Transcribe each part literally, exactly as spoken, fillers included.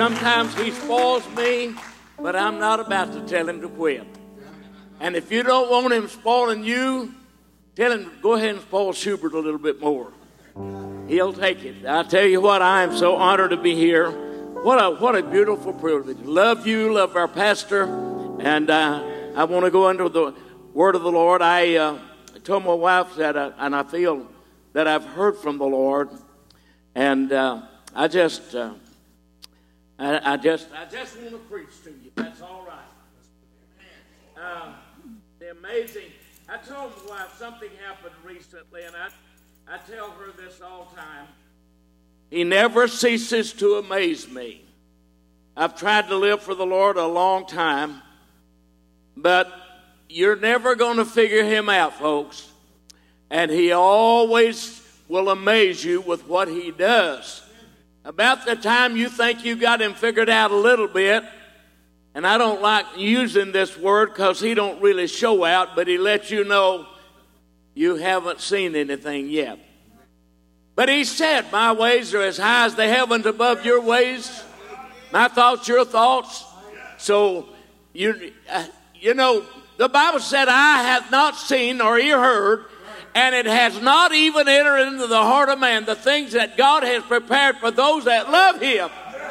Sometimes he spoils me, but I'm not about to tell him to quit. And if you don't want him spoiling you, tell him, go ahead and spoil Schubert a little bit more. He'll take it. I tell you what, I am so honored to be here. What a what a beautiful privilege. Love you, love our pastor. And uh, I want to go into the word of the Lord. I uh, told my wife that, uh, and I feel that I've heard from the Lord. And uh, I just, uh, I, I just, I just want to preach to you. That's all right. Uh, the amazing. I told my wife something happened recently, and I, I tell her this all the time. He never ceases to amaze me. I've tried to live for the Lord a long time, but you're never going to figure him out, folks. And he always will amaze you with what he does. About the time you think you got him figured out a little bit, and I don't like using this word because he don't really show out, but he lets you know you haven't seen anything yet. But he said, my ways are as high as the heavens above your ways, my thoughts, your thoughts. So, you, uh, you know, the Bible said, I have not seen nor ear heard, and it has not even entered into the heart of man the things that God has prepared for those that love him.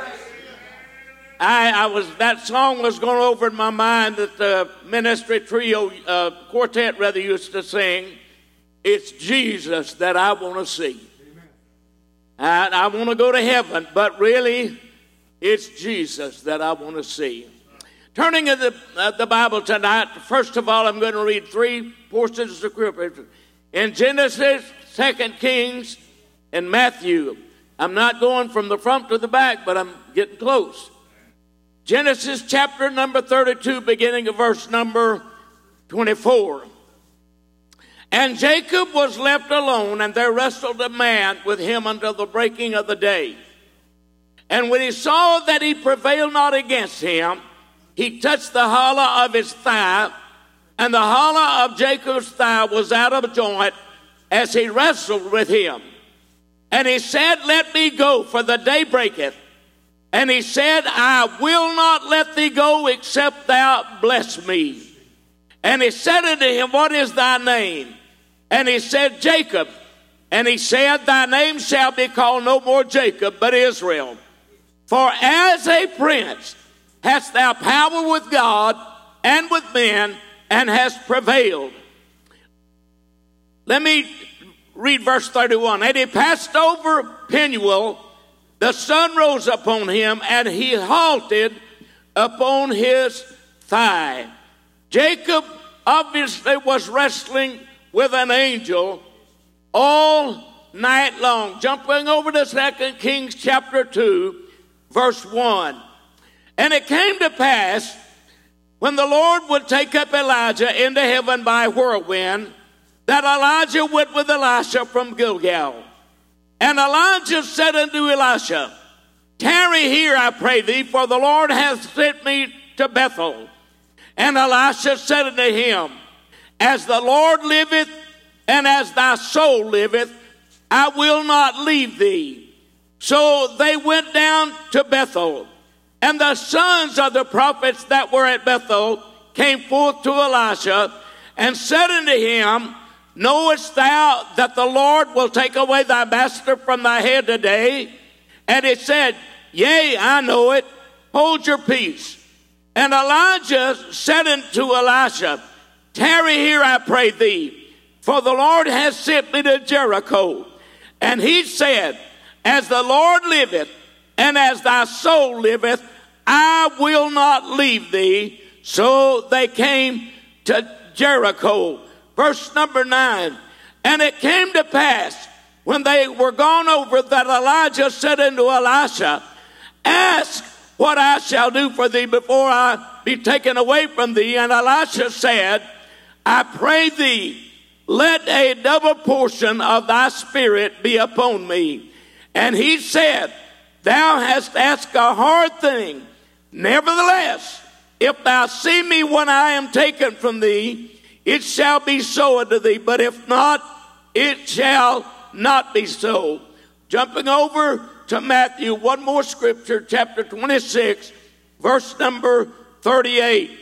I, I was that song was going over in my mind that the ministry trio uh, quartet rather used to sing. It's Jesus that I want to see. I, I want to go to heaven, but really, it's Jesus that I want to see. Turning to the, uh, the Bible tonight, first of all, I'm going to read three portions of scripture. In Genesis, Second Kings, and Matthew. I'm not going from the front to the back, but I'm getting close. Genesis chapter number thirty-two, beginning of verse number twenty-four. And Jacob was left alone, and there wrestled a man with him until the breaking of the day. And when he saw that he prevailed not against him, he touched the hollow of his thigh, and the hollow of Jacob's thigh was out of joint as he wrestled with him. And he said, let me go, for the day breaketh. And he said, I will not let thee go, except thou bless me. And he said unto him, what is thy name? And he said, Jacob. And he said, thy name shall be called no more Jacob, but Israel. For as a prince hast thou power with God and with men, and hast prevailed. Let me read verse thirty-one. And he passed over Penuel. The sun rose upon him, and he halted upon his thigh. Jacob obviously was wrestling with an angel all night long. Jumping over to Second Kings chapter two, verse one. And it came to pass, when the Lord would take up Elijah into heaven by a whirlwind, that Elijah went with Elisha from Gilgal. And Elijah said unto Elisha, tarry here, I pray thee, for the Lord hath sent me to Bethel. And Elisha said unto him, as the Lord liveth, and as thy soul liveth, I will not leave thee. So they went down to Bethel. And the sons of the prophets that were at Bethel came forth to Elisha, and said unto him, knowest thou that the Lord will take away thy master from thy head today? And he said, yea, I know it. Hold your peace. And Elijah said unto Elisha, tarry here, I pray thee, for the Lord has sent me to Jericho. And he said, as the Lord liveth, and as thy soul liveth, I will not leave thee. So they came to Jericho. Verse number nine. And it came to pass, when they were gone over, that Elijah said unto Elisha, ask what I shall do for thee before I be taken away from thee. And Elisha said, I pray thee, let a double portion of thy spirit be upon me. And he said, thou hast asked a hard thing. Nevertheless, if thou see me when I am taken from thee, it shall be so unto thee. But if not, it shall not be so. Jumping over to Matthew, one more scripture, chapter twenty-six, verse number thirty-eight.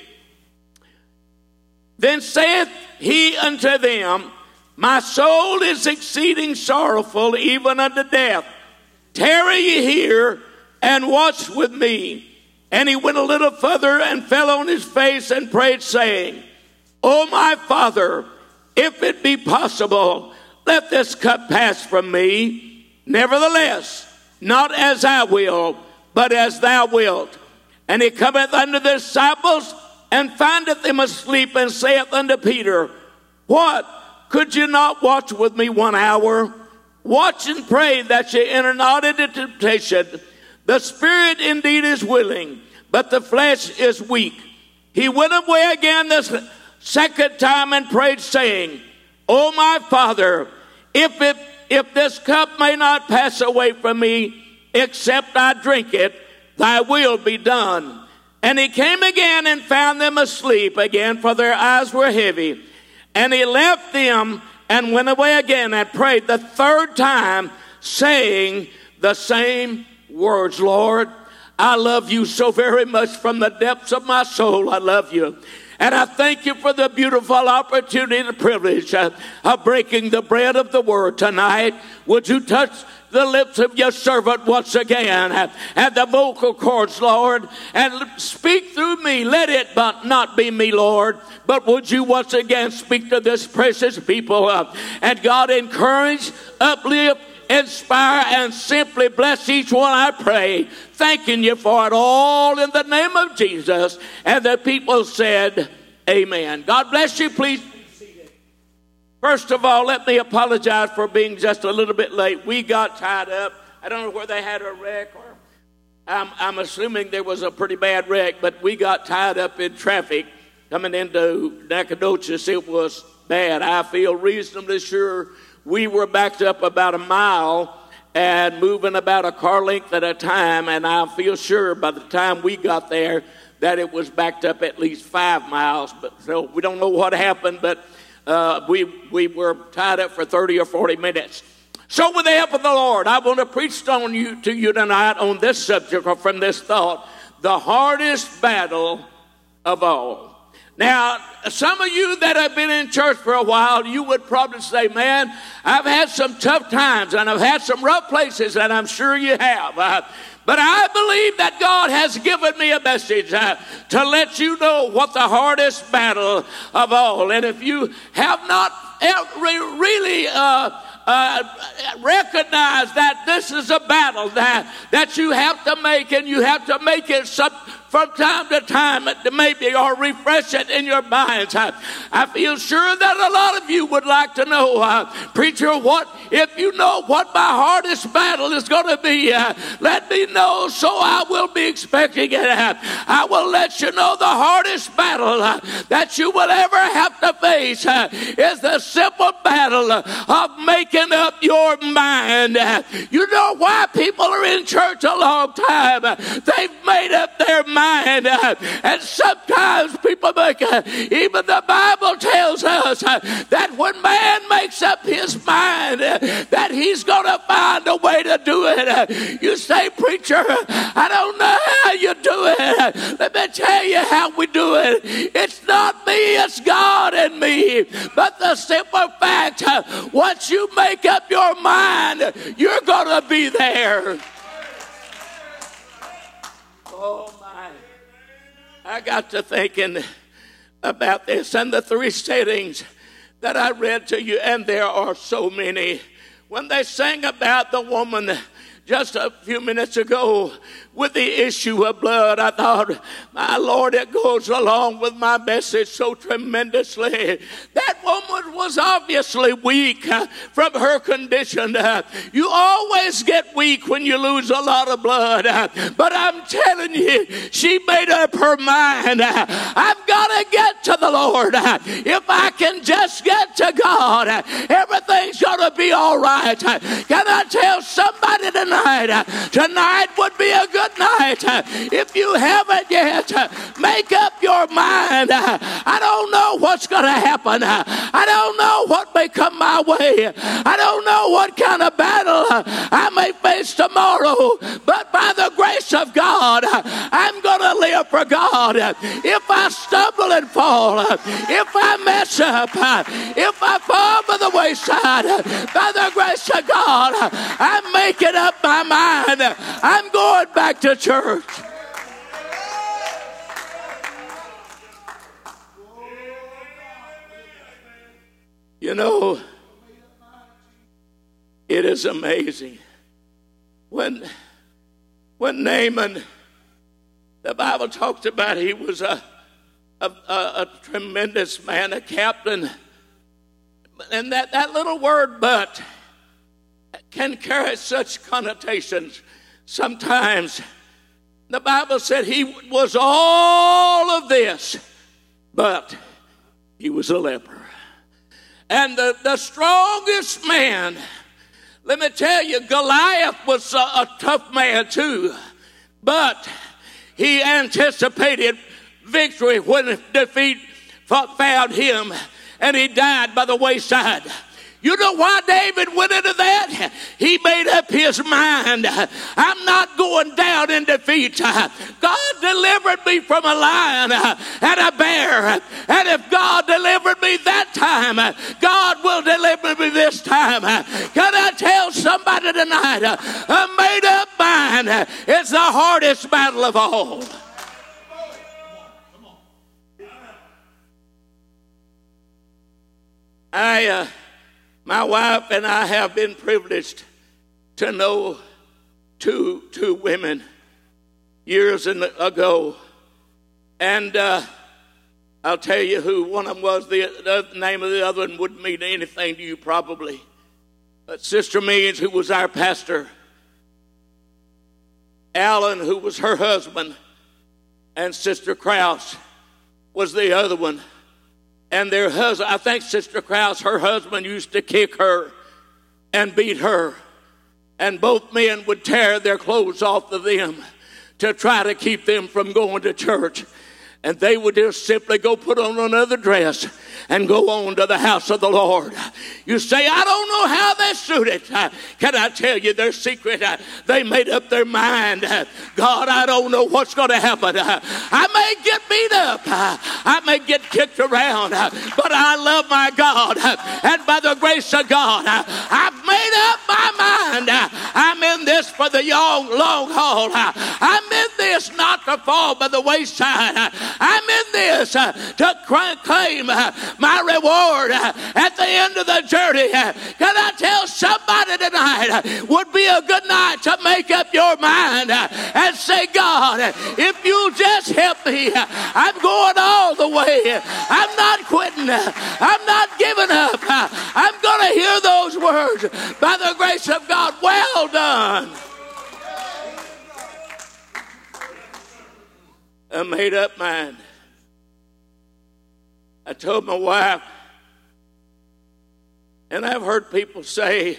Then saith he unto them, my soul is exceeding sorrowful, even unto death. Tarry ye here, and watch with me. And he went a little further, and fell on his face, and prayed, saying, O my Father, if it be possible, let this cup pass from me. Nevertheless, not as I will, but as thou wilt. And he cometh unto the disciples, and findeth them asleep, and saith unto Peter, what? Could you not watch with me one hour? Watch and pray that ye enter not into temptation. The spirit indeed is willing, but the flesh is weak. He went away again the second time, and prayed, saying, O my Father, if it If this cup may not pass away from me, except I drink it, thy will be done. And he came again and found them asleep again, for their eyes were heavy. And he left them and went away again and prayed the third time, saying the same words. Lord, I love you so very much from the depths of my soul. I love you. And I thank you for the beautiful opportunity and privilege uh, of breaking the bread of the word tonight. Would you touch the lips of your servant once again uh, and the vocal cords, Lord, and speak through me. Let it but not be me, Lord, but would you once again speak to this precious people uh, and God encourage, uplift, inspire, and simply bless each one, I pray. Thanking you for it all in the name of Jesus. And the people said, amen. God bless you. Please be seated. First of all, let me apologize for being just a little bit late. We got tied up. I don't know where they had a wreck, or I'm, I'm assuming there was a pretty bad wreck, but we got tied up in traffic coming into Nacogdoches. It was bad. I feel reasonably sure we were backed up about a mile and moving about a car length at a time, and I feel sure by the time we got there that it was backed up at least five miles. But so we don't know what happened, but uh, we we were tied up for thirty or forty minutes. So with the help of the Lord, I want to preach on you to you tonight on this subject, or from this thought, the hardest battle of all. Now, some of you that have been in church for a while, you would probably say, man, I've had some tough times and I've had some rough places, and I'm sure you have. Uh, but I believe that God has given me a message uh, to let you know what the hardest battle of all. And if you have not really uh, uh, recognized that this is a battle that, that you have to make, and you have to make it some, from time to time, maybe, or refresh it in your minds. I, I feel sure that a lot of you would like to know, uh, preacher, what if you know what my hardest battle is going to be? Uh, let me know, so I will be expecting it. Uh, I will let you know the hardest battle uh, that you will ever have to face uh, is the simple battle uh, of making up your mind. Uh, you know why people are in church a long time? Uh, they've made up their mind. Mind, uh, and sometimes people make, uh, even the Bible tells us uh, that when man makes up his mind uh, that he's going to find a way to do it. Uh, you say, preacher, I don't know how you do it. Uh, let me tell you how we do it. It's not me, it's God and me. But the simple fact, uh, once you make up your mind, you're going to be there. Oh, I got to thinking about this and the three settings that I read to you, and there are so many. When they sang about the woman just a few minutes ago with the issue of blood, I thought, my Lord, it goes along with my message so tremendously. That woman was obviously weak uh, from her condition. Uh, you always get weak when you lose a lot of blood. Uh, but I'm telling you, she made up her mind. Uh, I've got to get to the Lord. Uh, if I can just get to God, uh, everything's going to be all right. Uh, can I tell somebody tonight? tonight, tonight would be a good night. If you haven't yet, make up your mind. I don't know what's going to happen. I don't know what may come my way. I don't know what kind of battle I may face tomorrow, but by the grace of God, I'm going to live for God. If I stumble and fall, if I mess up, if I fall by the wayside, by the grace of God, I'm making up my mind. I'm going back to church. You know, it is amazing. When, when Naaman, the Bible talks about he was a, a, a, a tremendous man, a captain. And that, that little word, but, can carry such connotations. Sometimes the Bible said he was all of this, but he was a leper. And the, the strongest man, let me tell you, Goliath was a, a tough man too, but he anticipated victory when defeat found him, and he died by the wayside. You know why David went into that? He made up his mind. I'm not going down in defeat. God delivered me from a lion and a bear. And if God delivered me that time, God will deliver me this time. Can I tell somebody tonight, a made up mind is the hardest battle of all. I, uh, my wife and I have been privileged to know two two women years ago, and uh, I'll tell you who one of them was. The, the name of the other one wouldn't mean anything to you probably, but Sister Means, who was our pastor, Alan, who was her husband, and Sister Krause was the other one. And their husband, I think Sister Krause, her husband used to kick her and beat her. And both men would tear their clothes off of them to try to keep them from going to church. And they would just simply go put on another dress and go on to the house of the Lord. You say, I don't know how they suited. Can I tell you their secret? They made up their mind. God, I don't know what's going to happen. I may get beat up. I may get kicked around. But I love my God. And by the grace of God, I've made up my mind. I'm in this for the long, long haul. I'm in this not to fall by the wayside. I'm in this uh, to claim uh, my reward uh, at the end of the journey. Uh, can I tell somebody tonight, uh, would be a good night to make up your mind uh, and say, God, uh, if you just help me, uh, I'm going all the way. I'm not quitting. Uh, I'm not giving up. Uh, I'm going to hear those words by the grace of God. Well done. A made up mind. I told my wife, and I've heard people say,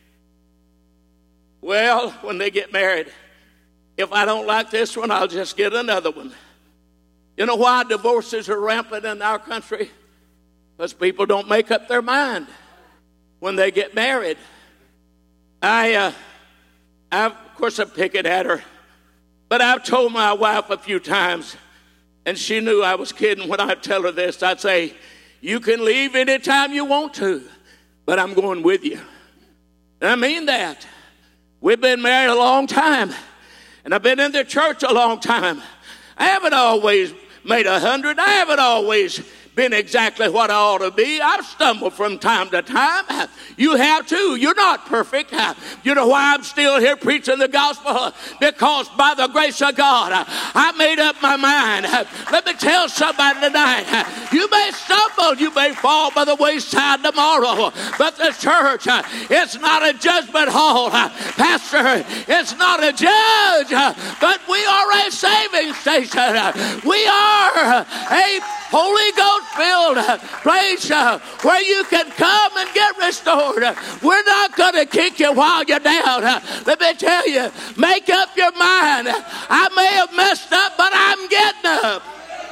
well, when they get married, if I don't like this one, I'll just get another one. You know why divorces are rampant in our country? Because people don't make up their mind when they get married. I, uh, I of course, I pick it at her. But I've told my wife a few times, and she knew I was kidding when I'd tell her this. I'd say, you can leave anytime you want to, but I'm going with you. And I mean that. We've been married a long time, and I've been in the church a long time. I haven't always made a hundred. I haven't always been exactly what I ought to be. I've stumbled from time to time. You have too. You're not perfect. You know why I'm still here preaching the gospel? Because by the grace of God, I made up my mind. Let me tell somebody tonight, you may stumble, you may fall by the wayside tomorrow, but the church, it's not a judgment hall. Pastor, it's not a judge, but we are a saving station. We are a Holy Ghost hope-filled place where you can come and get restored. We're not going to kick you while you're down. Let me tell you, make up your mind. I may have messed up, but I'm getting up.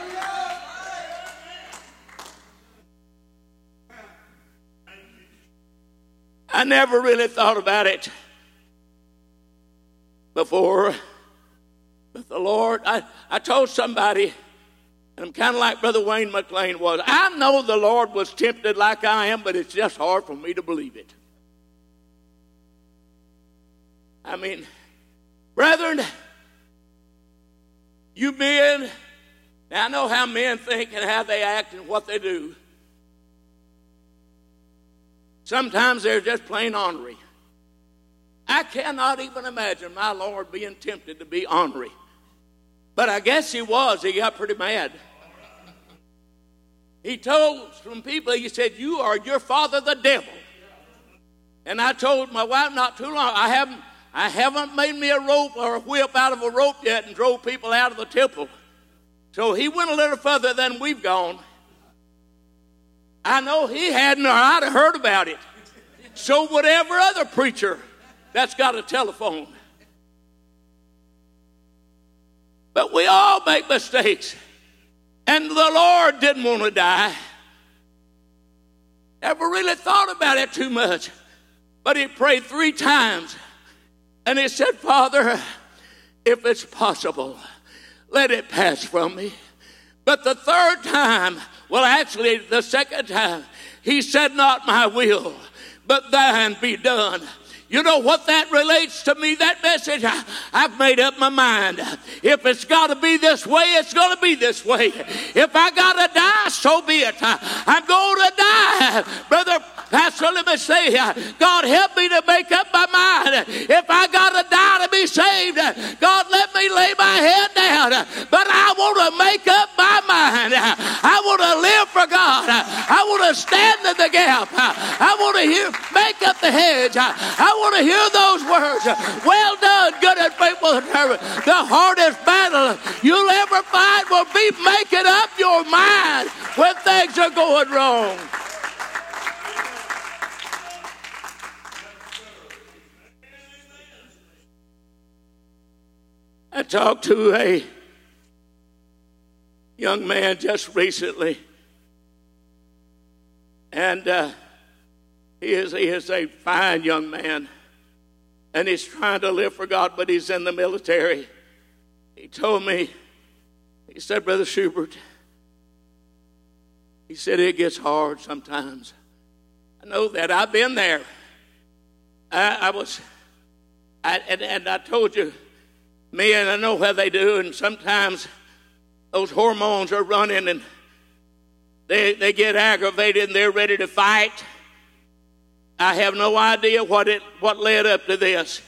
I never really thought about it before. But the Lord, I, I told somebody, and I'm kind of like Brother Wayne McLean was, I know the Lord was tempted like I am, but it's just hard for me to believe it. I mean, brethren, you men, now I know how men think and how they act and what they do. Sometimes they're just plain ornery. I cannot even imagine my Lord being tempted to be ornery. But I guess he was. He got pretty mad. He told some people, he said, you are your father the devil. And I told my wife not too long, I haven't, I haven't made me a rope or a whip out of a rope yet and drove people out of the temple. So he went a little further than we've gone. I know he hadn't, or I'd have heard about it. So would every other preacher that's got a telephone. But we all make mistakes. And the Lord didn't want to die. Never really thought about it too much. But he prayed three times. And he said, Father, if it's possible, let it pass from me. But the third time, well, actually, the second time, he said, not my will, but thine be done. You know what that relates to me, that message? I, I've made up my mind. If it's got to be this way, it's going to be this way. If I got to die, so be it. I, I'm going to die. Brother Pastor, let me say, God help me to make up my mind. If I got to die to be saved, God let me lay my head down. But I want to make up my mind. I want to live for God. I want to stand in the gap. I want to hear, make up the hedge. I want to hear those words. Well done, good and faithful servant. The hardest battle you'll ever fight will be making up your mind when things are going wrong. I talked to a young man just recently, and uh, he is he is a fine young man, and he's trying to live for God, but he's in the military. He told me, he said, Brother Schubert, he said, it gets hard sometimes. I know that. I've been there. I, I was, I, and, and I told you, men, I know how they do, and sometimes those hormones are running and they, they get aggravated and they're ready to fight. I have no idea what it what led up to this.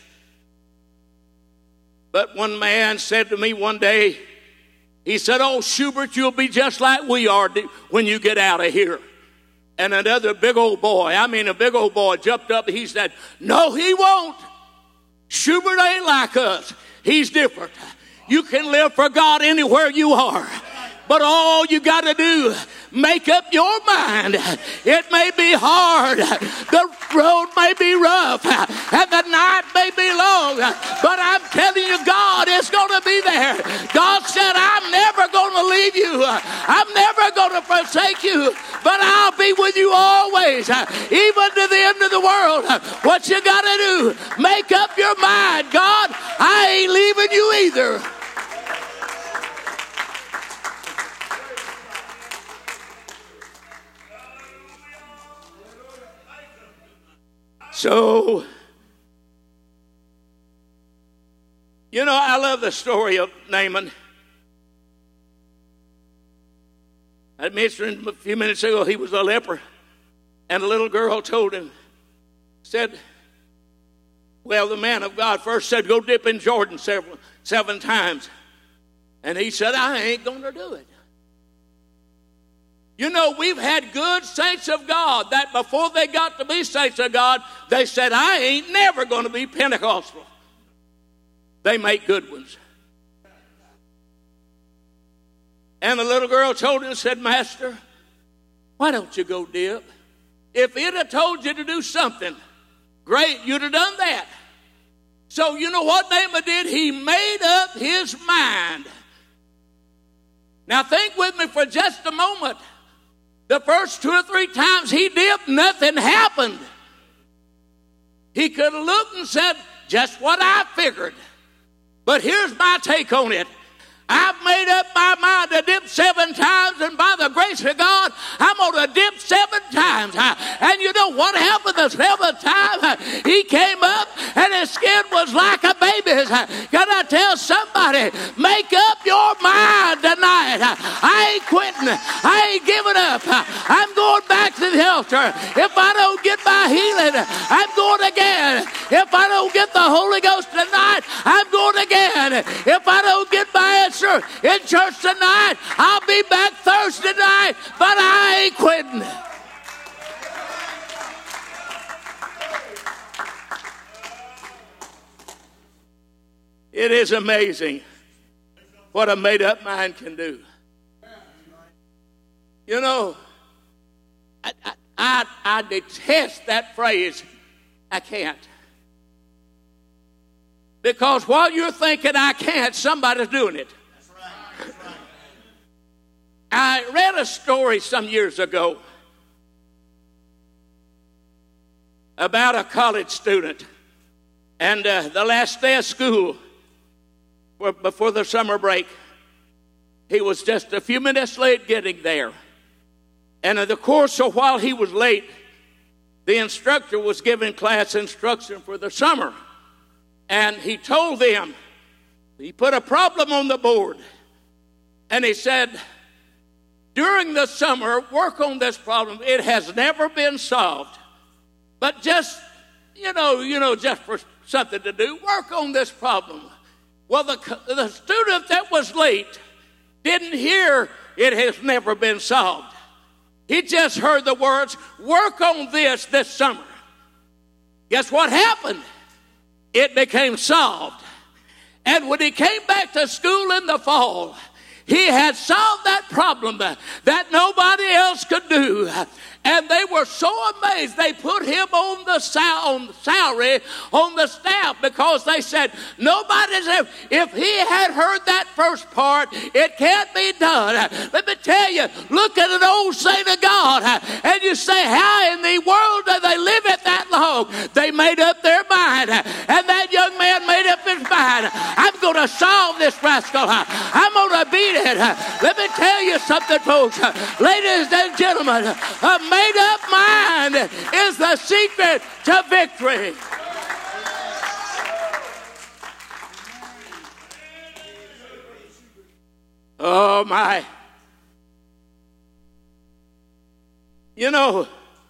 But one man said to me one day, he said, oh, Schubert, you'll be just like we are when you get out of here. And another big old boy, I mean a big old boy, jumped up and he said, no, he won't. Schubert ain't like us. He's different. You can live for God anywhere you are. But all you got to do, make up your mind. It may be hard. The road may be rough. And the night may be long. But I'm telling you, God is going to be there. God said, I'm never going to leave you. I'm never going to forsake you. But I'll be with you always. Even to the end of the world. What you got to do, make up your mind. God, I ain't leaving you either. So, you know, I love the story of Naaman. I mentioned a few minutes ago he was a leper, and a little girl told him, said, well, the man of God first said, go dip in Jordan several, seven times. And he said, I ain't going to do it. You know, we've had good saints of God that before they got to be saints of God, they said, I ain't never going to be Pentecostal. They make good ones. And the little girl told him, said, Master, Why don't you go dip? If it had told you to do something great, you'd have done that. So you know what Naaman did? He made up his mind. Now think with me for just a moment. The first two or three times he dipped, nothing happened. He could have looked and said, just what I figured. But here's my take on it. I've made up my mind to dip seven times, and by the grace of God, I'm going to dip seven times. And you know what happened the seventh time? He came up, and his skin was like a baby's. Can I tell somebody, make up your mind tonight. I ain't quitting. I ain't giving up. I'm going back to the altar. If I don't get my healing, I'm going again. If I don't get the Holy Ghost tonight, I'm going again. If I don't get my answer in church tonight, I'll be back Thursday night, but I ain't quitting. It is amazing what a made-up mind can do. You know, I, I, I, I detest that phrase, I can't. Because while you're thinking I can't, somebody's doing it. That's right. That's right. I read a story some years ago about a college student. And uh, the last day of school, before the summer break, he was just a few minutes late getting there. And in the course of while he was late, the instructor was giving class instruction for the summer. And he told them, he put a problem on the board. And he said, during the summer, work on this problem. It has never been solved. But just, you know, you know, just for something to do, work on this problem. Well, the, the student that was late didn't hear it has never been solved. He just heard the words, work on this this summer. Guess what happened? It became solved. And when he came back to school in the fall, he had solved that problem that nobody else could do. And they were so amazed, they put him on the sal- on salary on the staff because they said, nobody's ever, if he had heard that first part, it can't be done. Let me tell you, look at an old saint of God, and you say, how in the world do they live it that long? They made up their mind, and that young man made up his mind. I'm going to solve this rascal. I'm going to beat it. Let me tell you something, folks. Ladies and gentlemen, a made-up mind is the secret to victory. Oh, my. You know,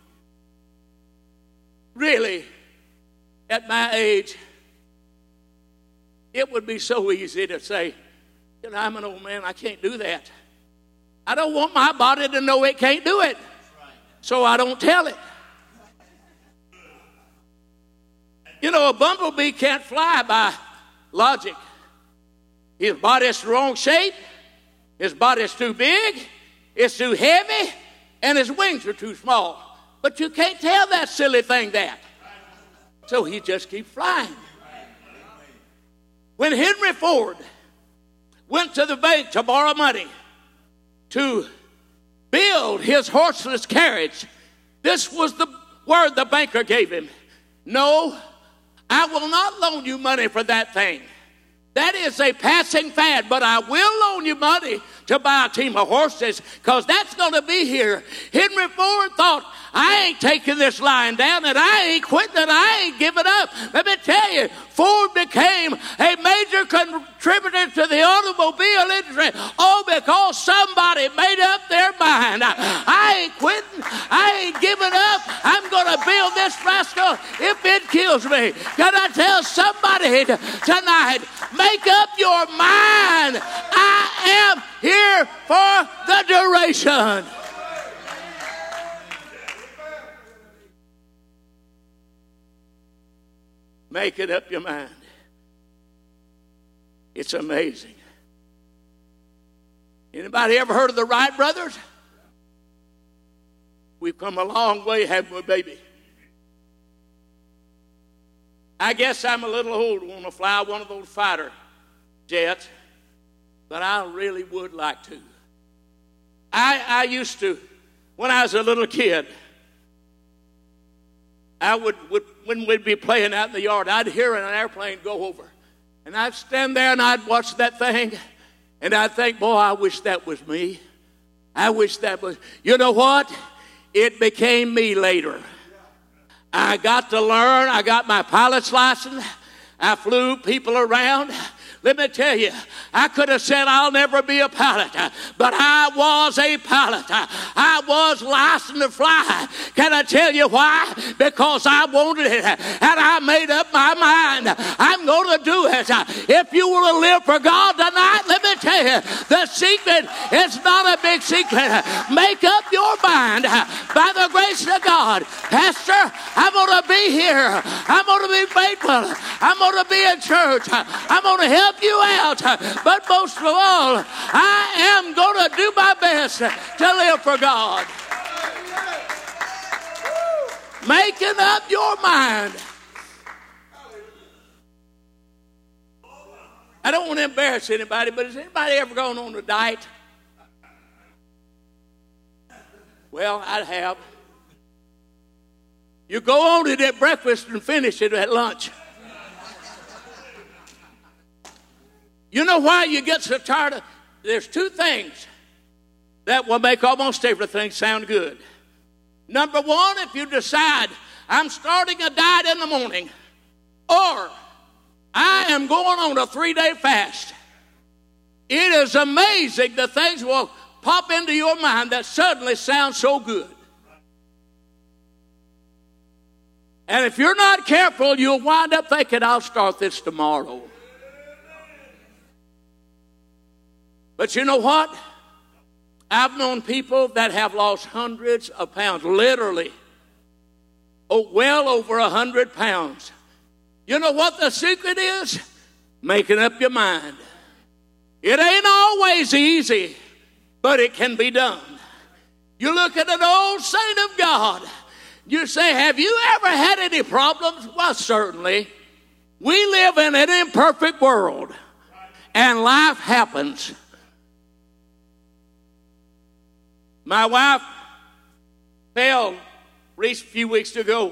really, at my age, it would be so easy to say, you know, I'm an old man, I can't do that. I don't want my body to know it can't do it, so I don't tell it. You know, a bumblebee can't fly by logic. His body's the wrong shape, his body's too big, it's too heavy, and his wings are too small. But you can't tell that silly thing that. So he just keeps flying. When Henry Ford went to the bank to borrow money to build his horseless carriage, this was the word the banker gave him. No, I will not loan you money for that thing. That is a passing fad, but I will loan you money to buy a team of horses because that's going to be here. Henry Ford thought, I ain't taking this lying down and I ain't quitting and I ain't giving up. Let me tell you, Ford became a major contributor to the automobile industry all because somebody made up their mind. I ain't quitting. I ain't giving up. I'm going to build this rascal if it kills me. Can I tell somebody tonight, make up your mind. I am here for the duration. Make it up your mind. It's amazing. Anybody ever heard of the Wright brothers? We've come a long way, haven't we, baby? I guess I'm a little old to want to fly one of those fighter jets, but I really would like to. I, I used to, when I was a little kid, I would, would, when we'd be playing out in the yard, I'd hear an airplane go over. And I'd stand there and I'd watch that thing, and I'd think, boy, I wish that was me. I wish that was, you know what? It became me later. I got to learn. I got my pilot's license. I flew people around. Let me tell you, I could have said I'll never be a pilot, but I was a pilot. I was licensed to fly. Can I tell you why? Because I wanted it, and I made up my mind. I'm going to do it. If you want to live for God tonight, let me tell you, the secret is not a big secret. Make up your mind by the grace of God. Pastor, I'm going to be here. I'm going to be faithful. I'm going to be in church. I'm going to help you out, but most of all, I am going to do my best to live for God. Making up your mind. I don't want to embarrass anybody, but has anybody ever gone on a diet? Well, I have. You go on it at breakfast and finish it at lunch. You know why you get so tired of? There's two things that will make almost everything sound good. Number one, if you decide, I'm starting a diet in the morning, or I am going on a three-day fast. It is amazing the things will pop into your mind that suddenly sound so good. And if you're not careful, you'll wind up thinking, I'll start this tomorrow. But you know what? I've known people that have lost hundreds of pounds, literally, oh, well over a hundred pounds. You know what the secret is? Making up your mind. It ain't always easy, but it can be done. You look at an old saint of God. You say, have you ever had any problems? Well, certainly. We live in an imperfect world, and life happens. My wife fell a few weeks ago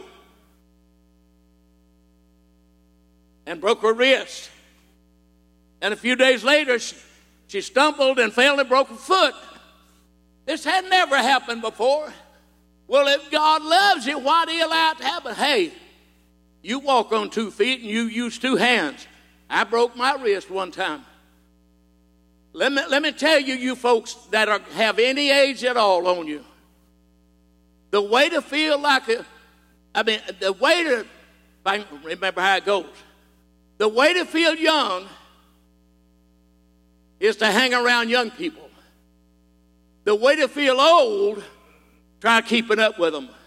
and broke her wrist. And a few days later, she, she stumbled and fell and broke her foot. This had never happened before. Well, if God loves you, why do you allow it to happen? Hey, you walk on two feet and you use two hands. I broke my wrist one time. Let me, let me tell you, you folks that are, have any age at all on you, the way to feel like a, I mean, the way to, if I can remember how it goes, the way to feel young is to hang around young people. The way to feel old, try keeping up with them.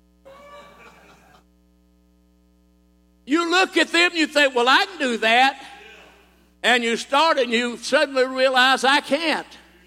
You look at them, you think, well, I can do that. And you start and you suddenly realize I can't.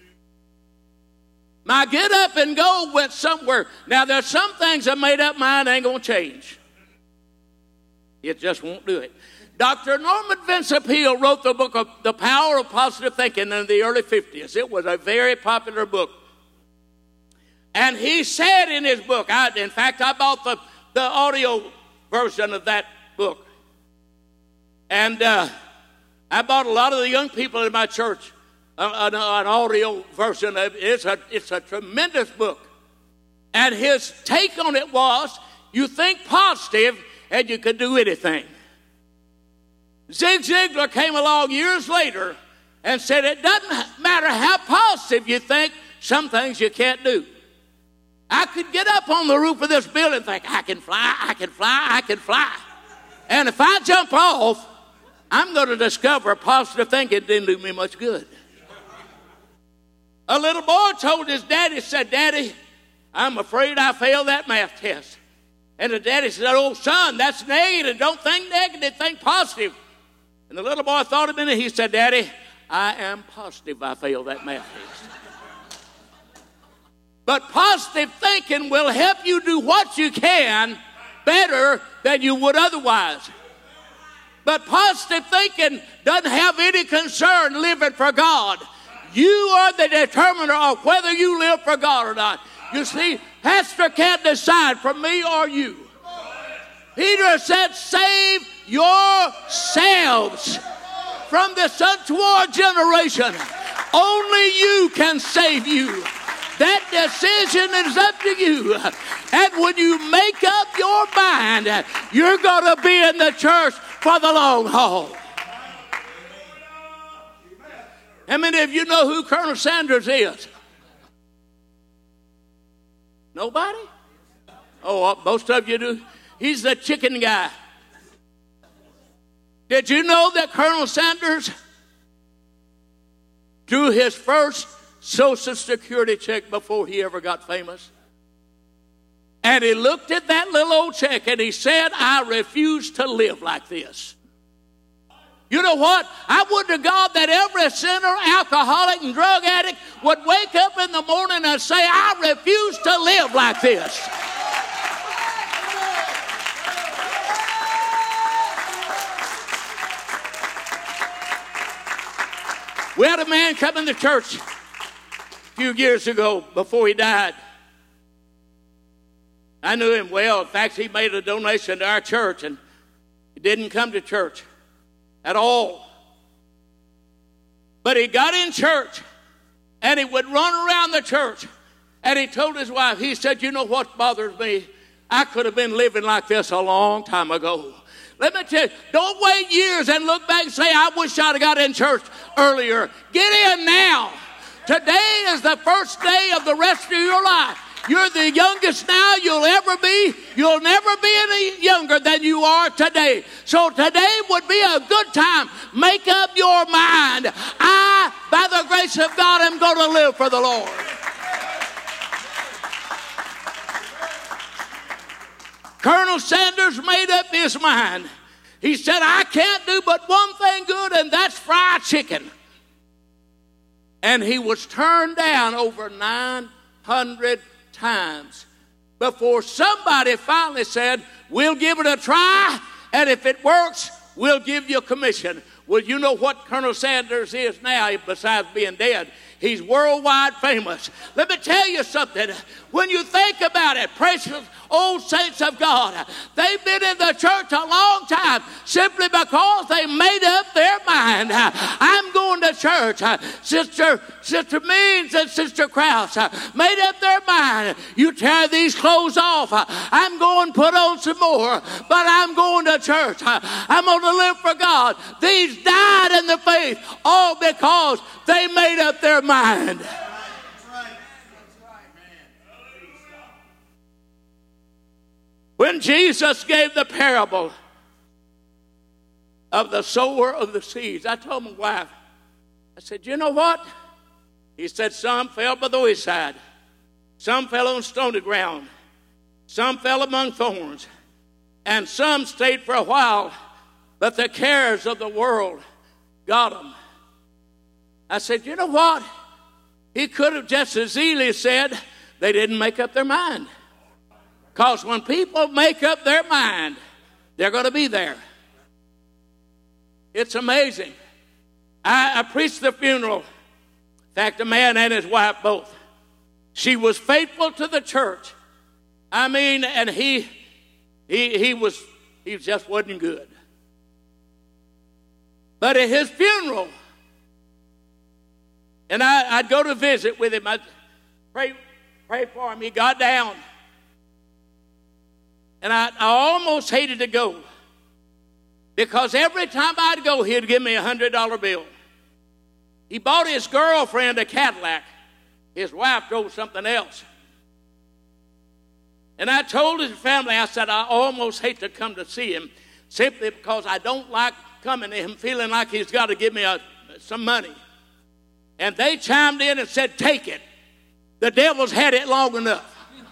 My get up and go went somewhere. Now, there's some things I made up mind ain't going to change. It just won't do it. Doctor Norman Vincent Peale wrote the book of The Power of Positive Thinking in the early fifties. It was a very popular book. And he said in his book, I, in fact, I bought the, the audio version of that book. And uh, I bought a lot of the young people in my church an, an audio version of it. It's a, it's a tremendous book. And his take on it was, you think positive and you can do anything. Zig Ziglar came along years later and said it doesn't matter how positive you think, some things you can't do. I could get up on the roof of this building and think, I can fly, I can fly, I can fly. And if I jump off, I'm going to discover positive thinking didn't do me much good. A little boy told his daddy, said, Daddy, I'm afraid I failed that math test. And the daddy said, oh, son, that's negative. Don't think negative, think positive. And the little boy thought a minute. He said, Daddy, I am positive I failed that math test. But positive thinking will help you do what you can better than you would otherwise. But positive thinking doesn't have any concern living for God. You are the determiner of whether you live for God or not. You see, pastor can't decide for me or you. Peter said, save yourselves from this untoward generation. Only you can save you. That decision is up to you. And when you make up your mind, you're going to be in the church for the long haul. How many of you know who Colonel Sanders is? Nobody? Oh, most of you do. He's the chicken guy. Did you know that Colonel Sanders drew his first Social Security check before he ever got famous? And he looked at that little old check and he said, I refuse to live like this. You know what? I would to God that every sinner, alcoholic, and drug addict would wake up in the morning and say, I refuse to live like this. We had a man come into church a few years ago before he died. I knew him well. In fact, he made a donation to our church, and he didn't come to church at all. But he got in church, and he would run around the church, and he told his wife, he said, you know what bothers me? I could have been living like this a long time ago. Let me tell you, don't wait years and look back and say, I wish I'd have got in church earlier. Get in now. Today is the first day of the rest of your life. You're the youngest now you'll ever be. You'll never be any younger than you are today. So today would be a good time. Make up your mind. I, by the grace of God, am going to live for the Lord. Colonel Sanders made up his mind. He said, I can't do but one thing good, and that's fried chicken. And he was turned down over nine hundred times before somebody finally said, we'll give it a try, and if it works, we'll give you a commission. Well, you know what Colonel Sanders is now, besides being dead? He's worldwide famous. Let me tell you something. When you think about it, precious old saints of God, they've been in the church a long time simply because they made up their mind. I'm going to church. Sister, Sister Means and Sister Krause made up their mind. You tear these clothes off. I'm going to put on some more, but I'm going to church. I'm going to live for God. These died in the faith all because they made up their mind. When Jesus gave the parable of the sower of the seeds, I told my wife, I said, you know what? He said, some fell by the wayside. Some fell on stony ground. Some fell among thorns. And some stayed for a while, but the cares of the world got them. I said, you know what? He could have just as easily said they didn't make up their mind. Because when people make up their mind, they're going to be there. It's amazing. I, I preached the funeral. In fact, a man and his wife both. She was faithful to the church. I mean, and he he he was he just wasn't good. But at his funeral, and I, I'd go to visit with him. I'd pray, pray for him. He got down. And I, I almost hated to go. Because every time I'd go, he'd give me a one hundred dollar bill. He bought his girlfriend a Cadillac. His wife drove something else. And I told his family, I said, I almost hate to come to see him simply because I don't like coming to him feeling like he's got to give me a, some money. And they chimed in and said, take it. The devil's had it long enough.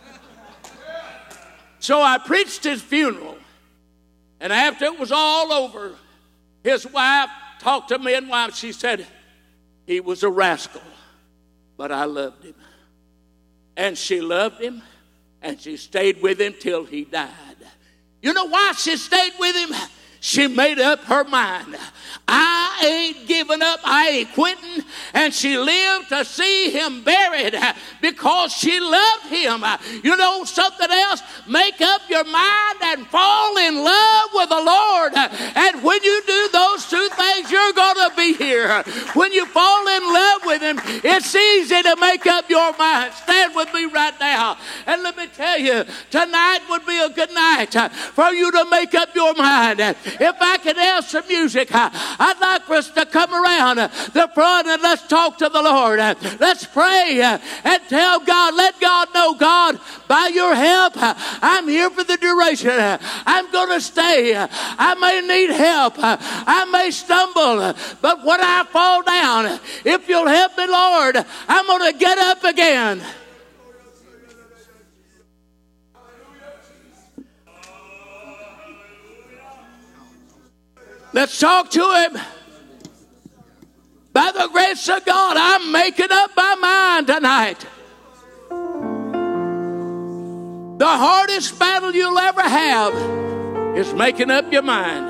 So I preached his funeral. And after it was all over, his wife talked to me and wife. She said, he was a rascal, but I loved him. and she loved him, and she stayed with him till he died. You know why she stayed with him? She made up her mind. I ain't giving up. I ain't quitting. And she lived to see him buried because she loved him. You know something else? Make up your mind and fall in love with the Lord. And when you do those two things, you're going to be here. When you fall in love with him, it's easy to make up your mind. Stand with me right now. And let me tell you, tonight would be a good night for you to make up your mind. If I could have some music, I'd like for us to come around the front and let's talk to the Lord. Let's pray and tell God, let God know, God, by your help, I'm here for the duration. I'm going to stay. I may need help. I may stumble. But when I fall down, if you'll help me, Lord, I'm going to get up again. Let's talk to him. By the grace of God, I'm making up my mind tonight. The hardest battle you'll ever have is making up your mind.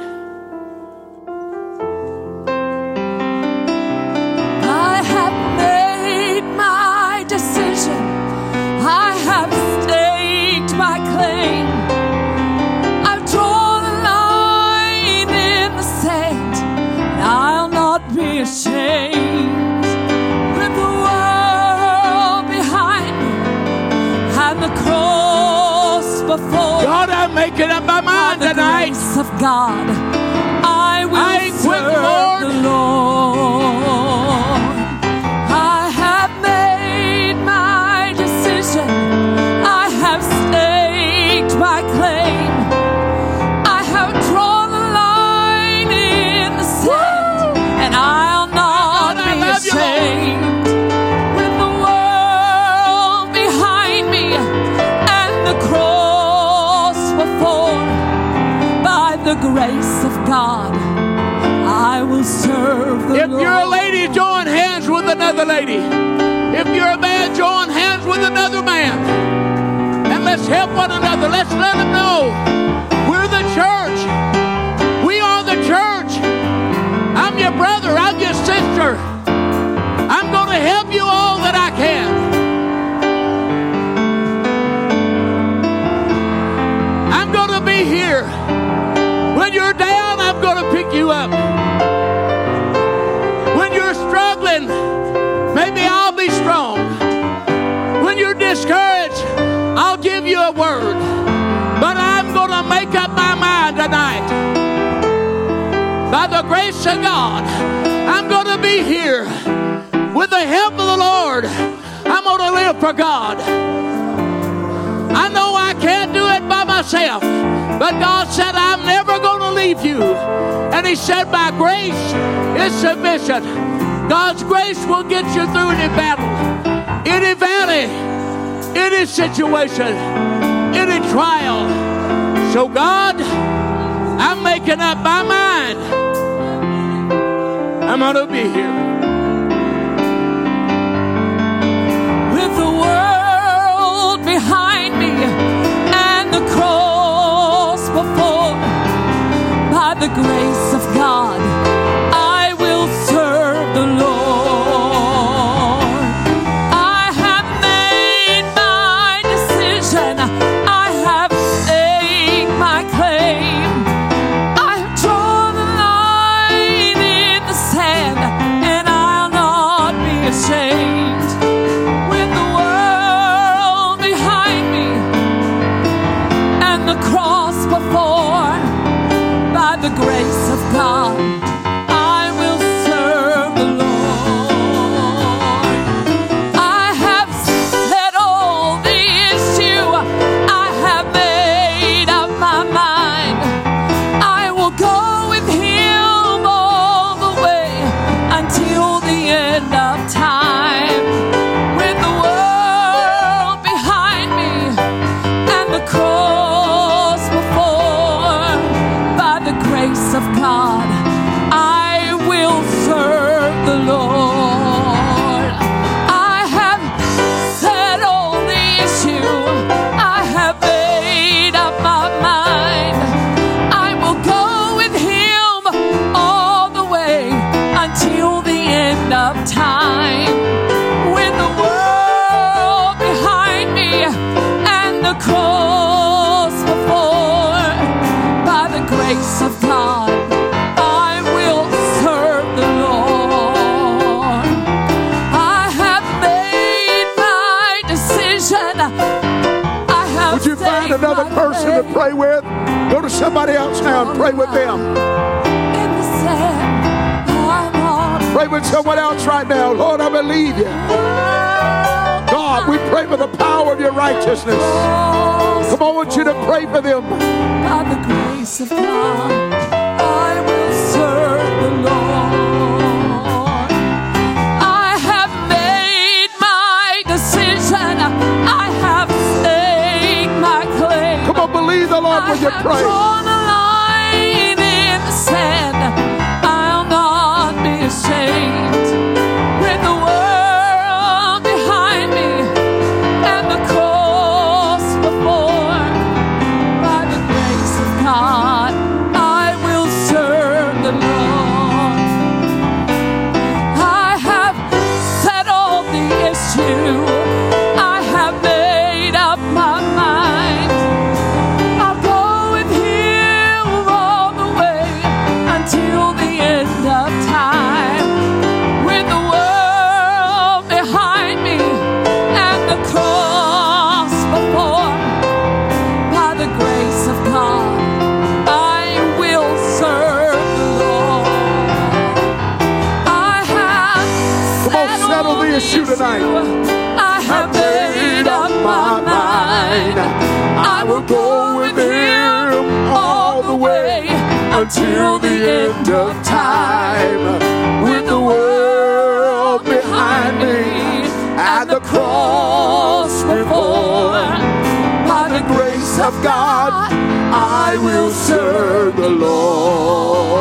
I have made my decision. I have staked my claim. I've drawn a line in the sand, and I'll not be ashamed. With the world behind me and the cross before, God, I'm making up my mind by the tonight. grace of God, I will I ain't quit, serve Lord. the Lord. I have made my decision. I have staked my claim. I have drawn a line in the sand, and I'll not God, I be love you, Lord. ashamed. With the world behind me and the cross before, by the grace of God, I will serve the If Lord. you're a lady, join hands with another lady. If you're a man, join hands with another man. And let's help one another. Let's let them know we're the church. We are the church. I'm your brother. I'm your sister. I'm going to help you all that I can. I'm going to be here. When you're down, I'm going to pick you up. When you're struggling, maybe I'll be strong. When you're discouraged, I'll give you a word. But I'm going to make up my mind tonight. By the grace of God, I'm going to be here. With the help of the Lord, I'm going to live for God. I know I can't do it by myself, but God said, I'm never going to leave you. And he said, my grace is sufficient. God's grace will get you through any battle, any valley, any situation, any trial. So God, I'm making up my mind. I'm going to be here. With the world behind me and the cross before, by the grace of God, I will serve the Lord. I have made my decision. I have staked my claim. I have drawn a line in the sand, and I'll not be ashamed. With the world behind me and the cross before, by the grace of of time, with the world behind me and the cross before, by the grace of God, I will serve the Lord. I have made my decision. I have Would you find another person to pray with? Go to somebody else now and pray with them. Pray with someone else right now. Lord, I believe you. God, we pray for the power of your righteousness. Come on, I want you to pray for them. By the grace of God, I will serve the Lord. I have made my decision. I have staked my claim. Come on, believe the Lord when you pray. Drawn a line in the sand. I'll not be ashamed. With the world behind me and the cross before, by the grace of God, I will serve the Lord. I have settled the issue. I have made up my mind. I'll go with Him all the way until the end of time. With the world behind me and the cross before, by the grace of God, I will serve the Lord. I have Come on, settle the issue tonight. I have made up my mind. I will go with Him all the way until the end of time. With the world behind me and the cross before, by the grace of God, I will serve the Lord.